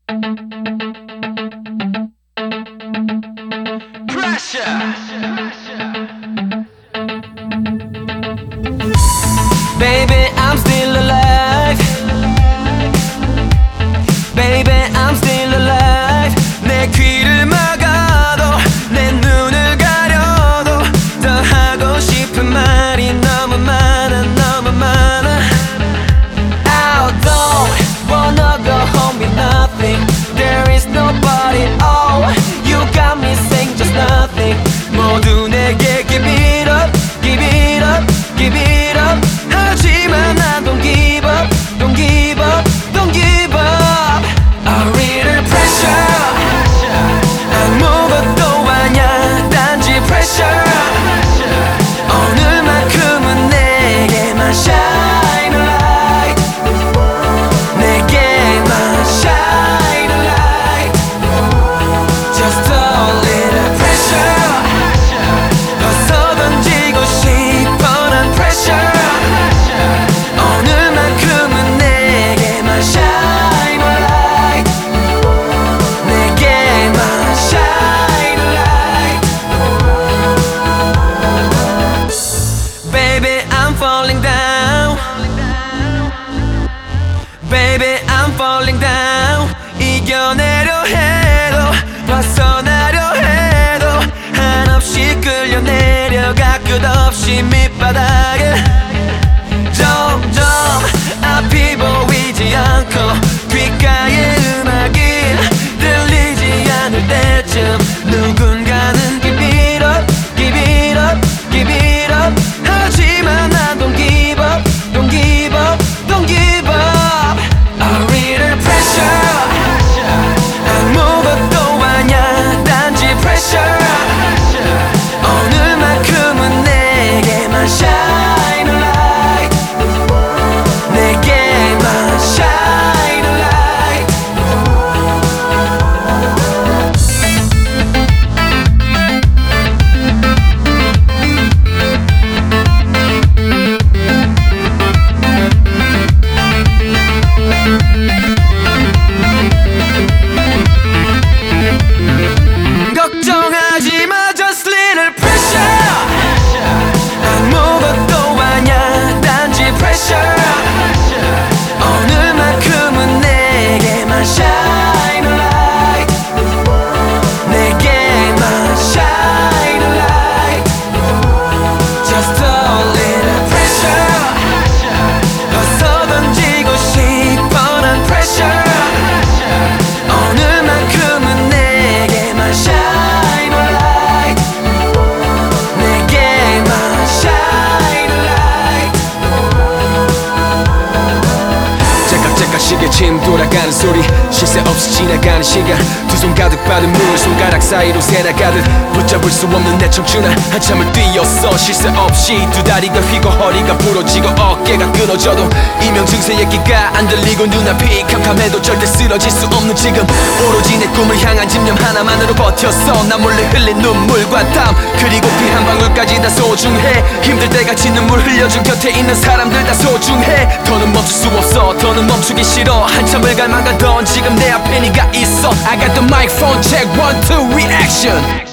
Baby, I'm still alive. Baby, I'm still alive. 내 귀를 막아도 내 눈을 가려도 더 하고 싶은 말이 너무 많아, 너무 많아. I don't wanna go home with nothing. There is nobody. Oh, you got me saying just nothing. 모두 내게 give it up, give it up, give it up. 하지만 난 don't give up, don't give up, don't give up. A little pressure. 아무것도 아냐 단지 pressure. 오늘만큼은 내게만 shine a light. 내게만 shine a light. Just a little pressure. 벗어 던지고 싶어 난 pressure. 오늘만큼은 내게만 shine a light. 내게만 shine a light. Baby, I'm falling down. Baby, I'm falling down. 이겨내려 해도 벗어나려 해도 한없이 끌려 내려가 끝없이 밑바닥에 점점 앞이 보이지 않고 귓가에 음악이 들리지 않을 때쯤 누군가는 give it up, give it up, give it up. 하지만 난 don't give up, don't give up, don't give up. A little pressure. 아무것도 아냐 단지 pressure. 오늘만큼은 내게만 shine a light. 내게만 shine a light. 걱정하지 마, just little pressure. 아무것도 아냐 단지 pressure. 오늘만큼은 내게만 shine a light. 내게만 shine a light. Just a little pressure. 벗어 던지고 싶어 난 pressure. 오늘만큼은 내게만 shine a light. 내게만 shine a light. 째깍째깍 시계침 돌아가는 소리 쉴새 없이 지나가는 시간 두 손 가득 받은 물 손가락 사이로 새나가듯 붙잡을 수 없는 내 청춘아 한참을 뛰었어 쉴새 없이 두 다리가 휘고 허리가 부러지고 어깨가 끊어져도 이명증세 얘기가 안 들리고 눈앞이 캄캄해도 절대 쓰러질 수 없는 지금 오로지 내 꿈을 향한 집념 하나만으로 버텼어 나 몰래 흘린 눈물과 땀 그리고 피 한 방울까지 다 소중해 힘들 때 같이 눈물 흘려준 곁에 있는 사람들 다 소중해 더는 멈출 수 없어 더는 멈추기 싫어 한참을 갈망하던 지금 내 앞에 네가 있어 I got the microphone check 1, 2 reaction